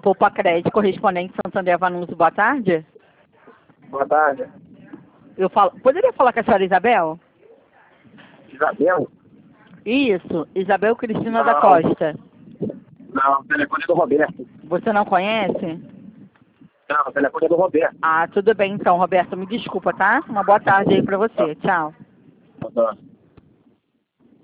Poupa Crédito, correspondente Santander Vanucci, boa tarde. Boa tarde. Poderia falar com a senhora Isabel? Isabel? Isso, Isabel Cristina da Costa. Não, o telefone é do Roberto. Você não conhece? Não, o telefone é do Roberto. Ah, tudo bem então, Roberto. Me desculpa, tá? Uma boa tarde aí pra você. Tchau. Boa tarde.